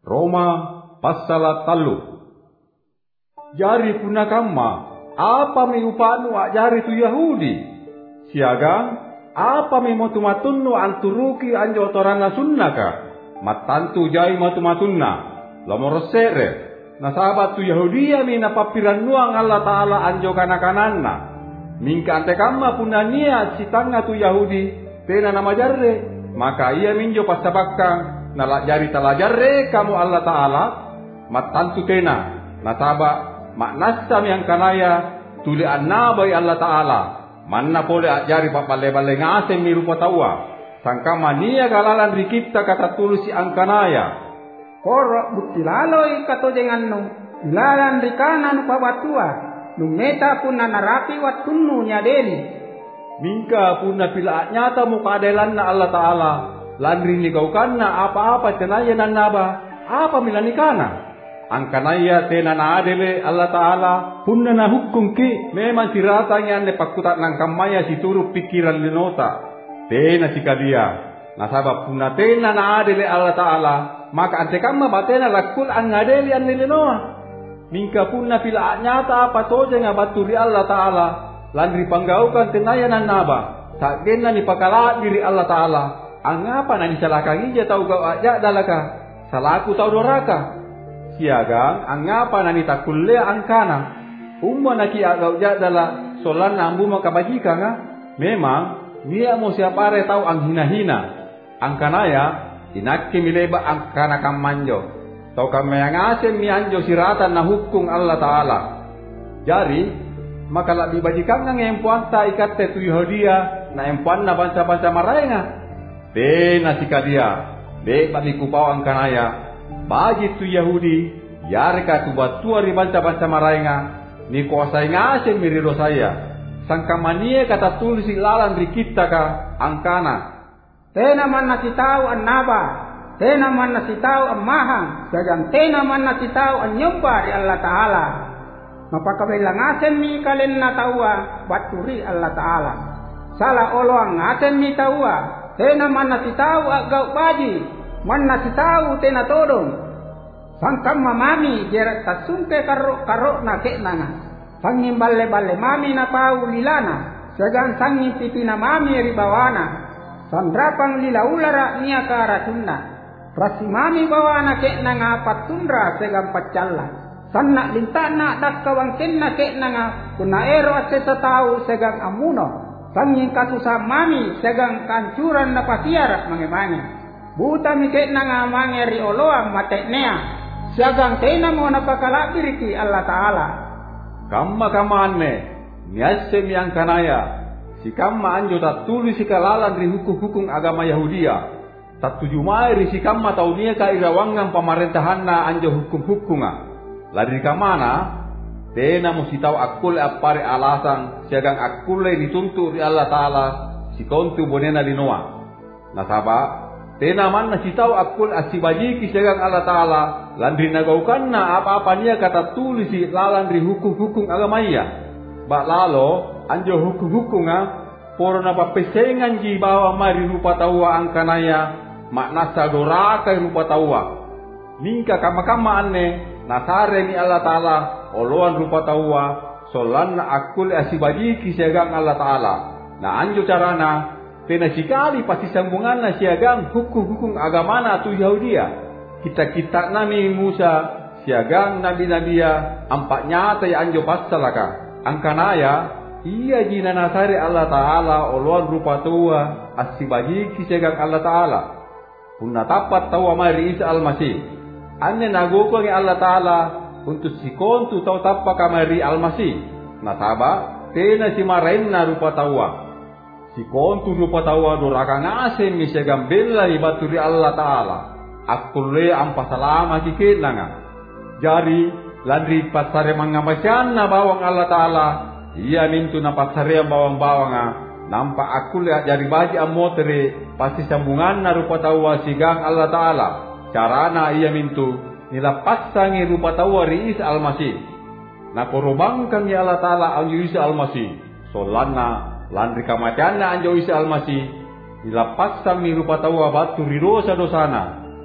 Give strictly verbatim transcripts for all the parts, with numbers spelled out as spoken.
Roma pasal talu. Jari puna kamma, apa mi upanu ajari tu Yahudi? Siagang, apa mi matu-matunnu anturuki anjo torana sunnaka? Matantu jai matu-matunna, lomorosere. Nasabat tu Yahudia mi napapiran nuang Allah Ta'ala anjo kana-kananna. Mingka ante kamma puna niat si tanga tu Yahudi, tena nama jarre. Maka ia minjo pasabakang, nalajari talajarre kamu Allah Ta'ala. Matantu tena, nasaba maknasam yang kanaya, tuli annabai Allah Ta'ala. Manna pole ajari papale-bale ngasem mi rupa tawa. Sangkama niya galalan rikipta kata tulisi angkanaya. Korok buti laloi kato jengannu, ilalan rikanan pawatua, numeta pun narapi watunnu nyadeli. Mingka pun napila nyata muka adelan na Allah Ta'ala, landri ni kau kana apa-apa tenaya nan naba, apa milani kana. Angkanaya tena na adele Allah Ta'ala, punna na hukum ki, memang siratanya ne pakutat nang kamaya situru pikiran linota. Tena sikadia, nasabab punna tena na adele Allah Ta'ala, maka ante kamma batena lakul ang ngadeli an nilinoa. Mingka punna pila nyata apa toja nga baturi Allah Ta'ala, landri panggaukan tenaya nan naba, sakgena ni pakala diri Allah Ta'ala, ang apa na disalakang ija tau gau aja dalaka, salaku tau doraka. Siagang ang apa na nitakulle ang kana, umma na ki agau jadala solan na ambu makabajika nga, memang niya mo siapare tau ang hina-hina, ang kanaya, inakki mileba ang kana kamanjo, tau kamaya ngasem mi anjo siratan na hukum Allah Ta'ala. Jari, maka labi bajikang nga empuan ta ikatte tu Yahudia, na empuan na bansa-bansa maray nga. Tena sikadia, be babi kupaw ang kanaya, bagi tu Yahudi, yari ka tu batua ri bansa-bansa maray nga, ni kuasay ngasem miriro saya, sangkamania kata tulisi lalan ri kita ka ang kana. Tena man nasitau an naba, tena man nasitau an mahang, sagang tena man nasitau an nyumpa di Allah Ta'ala. Mapakabilang asen mi kalen na tawa, baturi Allah Ta'ala. Salah oloang asen mi tawa, tena man nasitau agau baji, man nasitau tena todong. Sangkam mamami jerat tasungke karo karo na kenanga. Sangin balle-balle mami na pau lilana, sagang sangin pipina mami ribawana. Sandrapang lila ulara niya ka ratunna. Prasimami bawa na ke na nga patundra segang pacalla. Sanna lintana dakkawang kenna ke na nga kunaero at sa tao segang amuno. Sanging kasusa mami segang kancuran na pasiar mangimangi. Buta mi ke na nga mangeri oloang mateknea. Segang tena mo napakalabiriki Allah Ta'ala. Kamma kamane, niasem yang kanaya. Si kamma anjo tak tulis si kalalan ri hukum-hukum agama Yahudia. Tak tuju mai ri si kamma tau nia ka irawangan pemerintahan na anjo hukum-hukunga. Lari kamana, tena mo si tau akul apare alasan siagang akule dituntut ri Allah Ta'ala si kontu bonena linoa. Nasaba, tena man na si tau akul asibajiki siagang Allah Ta'ala landri nagaukan na apa-apa nia kata tulis si lalan ri hukum-hukum agama iya. Bak lalo, anjo hukum-hukunga, poro na papesengan ji bawa mari rupa tawa ang kanaya, maknasa doraka rupa tawa. Mingka kama-kama ane, nasare ni Allah Ta'ala, oloan rupa tawa, solan na akul asibajiki siagang Allah Ta'ala. Na anjo carana, tena sikali pasti sambungan na siagang hukum-hukum agamana tu Yahudia. Kita-kita nami Musa, siagang nabi-nabiya, ampak nyata ya anjo pasalaka. Ang kanaya, iya jina nasari Allah Ta'ala oluan rupa tua asibajiki segang Allah Ta'ala. Kung natapat tawa mari Isa Al-Masih. Ane nagukong Allah Ta'ala untuk si kontu tau tapa kamari Al-Masih. Nasaba, tena si marain na rupa tawa. Si kontu rupa tawa duraka ngasem mi segang bela ibaturi Allah Ta'ala. Akule ampasalama kikinanga. Jari, landri pasare mangamasyan na bawang Allah Ta'ala, iya mintu na pasare ang bawang-bawang nga, nampa akul at jari baji ang motere, pasti sambungan na rupa tawa sigang Allah Ta'ala, carana iya mintu, nilapasang rupa tawa ri Isa Al-Masih, nakorobangkan ni Allah Ta'ala ang Isa Al-Masih, solan na, landri kamatian na ang Isa Al-Masih, nilapasang rupa tawa batu ri dosa-dosana,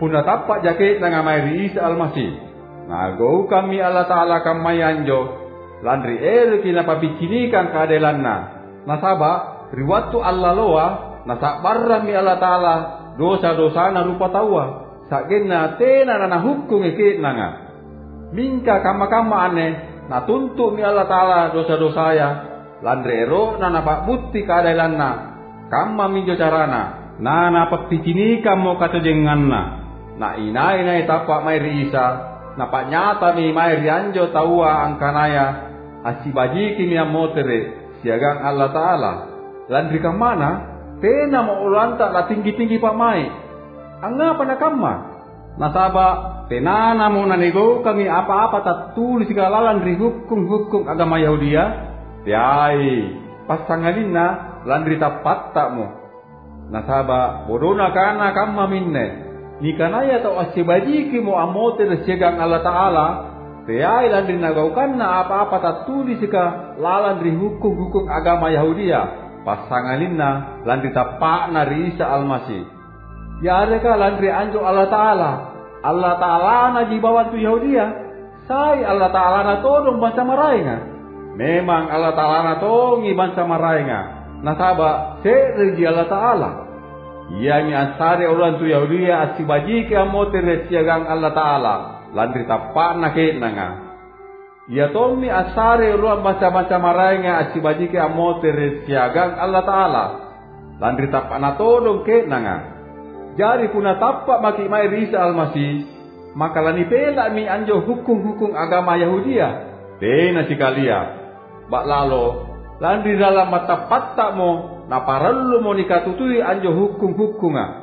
puna tapak jake na ngamai Isa Almasih. Ngagou kami Allah Ta'ala kamai anjo, landri ere kina pabicinikan keadilanna. Nasaba, riwatu Allah loa, nasak barra mi Allah Ta'ala, dosa-dosa na rupa tawa. Sakena tena na hukum eke nanga. Mingka kama-kama aneh, na tuntuk mi Allah Ta'ala dosa-dosa ya. Landri ero na napak bukti keadilanna. Kama minjo carana, na napak picinikan mo katajenganna. Na inai-inai tapak mai Isa, napak nyata mi mai rianjo tawa angkanaya, asibajiki mi amotere, siagang Allah Ta'ala. Landri kamana, tena mo ulanta la tinggi-tinggi pak mai. Angapa na kama? Nasaba, tenana mo nanego kami apa-apa tak tulis kalalan ri hukum-hukum agama Yahudia. Tiai, pasangalina landri tapat tak mo. Nasaba, bodona kana kama minne. Nikanaya tau asibajiki mo amote na siagang Allah Ta'ala, tiai landri nagaukan na apa-apa tak tulis ka lalan ri hukum-hukum agama Yahudia, pasangalina landri tapak na ri Isa Almasih. Yare ka landri anjo Allah Ta'ala, Allah Ta'ala na jibawan tu Yahudia, sai Allah Ta'ala na todong bansa marainga. Memang Allah Ta'ala na tongi bansa marainga, nasaba seregi Allah Ta'ala. Ia mi ansari ulan tu Yahudia asibaji ke amote siagang Allah Ta'ala, landri tapak na kenanga. Ia tomi asari ulan baca-baca marainga asibaji ke amote siagang Allah Ta'ala, landri tapak na todong kenanga. Jari puna tapak maki mai Isa Almasih, maka lani pela mi anjo hukum-hukum agama Yahudia. Tena sikalia, bak lalo, landri dalam mata patak mo, na parallu mo nikatutui anjo hukum-hukunga.